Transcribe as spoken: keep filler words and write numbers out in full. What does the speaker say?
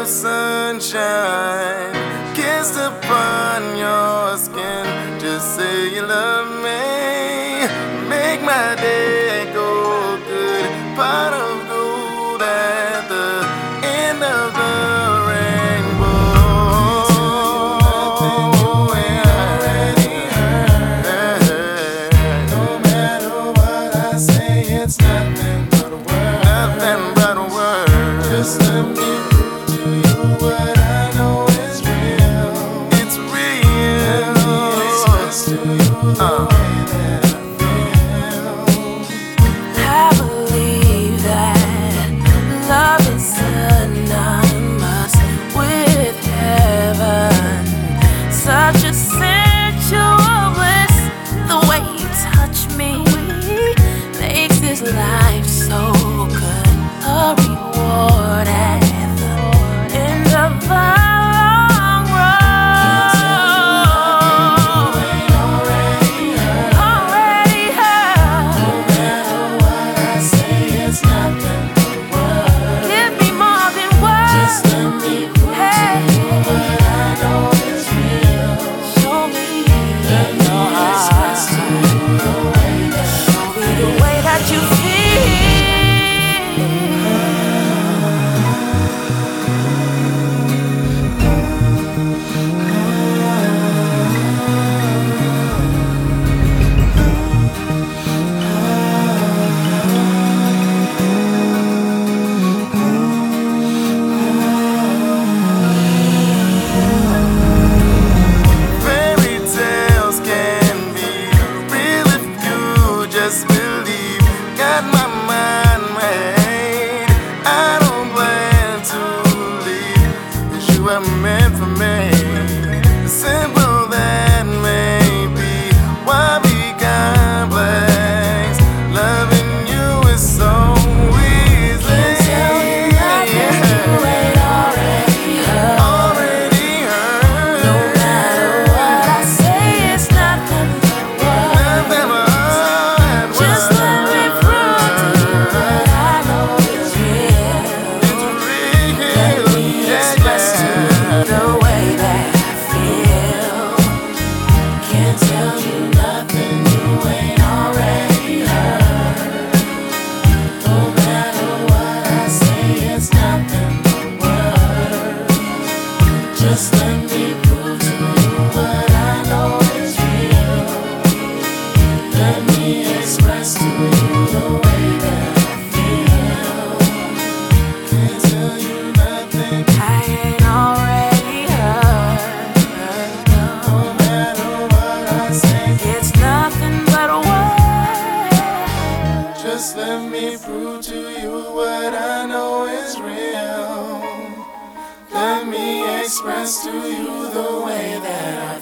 of sunshine kissed upon your skin. Just say you love me, make my day go good. Pot of gold at the end of the rainbow. No matter what I say, it's nothing but a word. Nothing but a word. Just let me prove to you what I know is real. It's real. Let me express to you the uh. way that I feel. I believe that love is synonymous with heaven. Such a sensual bliss. The way you touch me makes this life so good. A reward at the end of the long road. Already heard. No matter what I say, it's nothing but words. Give me more than words. Just let me prove Hey. to you what I know is real. Show me. Let me express to you the way that Show me the way that you feel. fairy tales can be real if you just believe. Got my mind made, I don't plan to leave, 'cause you are meant for me. Simple that may be, why be complex? Loving you is so easy. Tell you nothing you ain't already heard. Already heard. No matter what I say, it's nothing but words. Nothing but Just let me prove to you what I know is real. it's real. Let me express to you the way that I feel. Can't tell you nothing you ain't already heard. No matter what I say, it's nothing but words. Just let me prove to you what I know is real. Let me express to you the way that I feel. Can't tell you nothing. I ain't already heard. No matter what I say, It's nothing but a word. just let me prove to you what I know is real. Let me express to you the way that I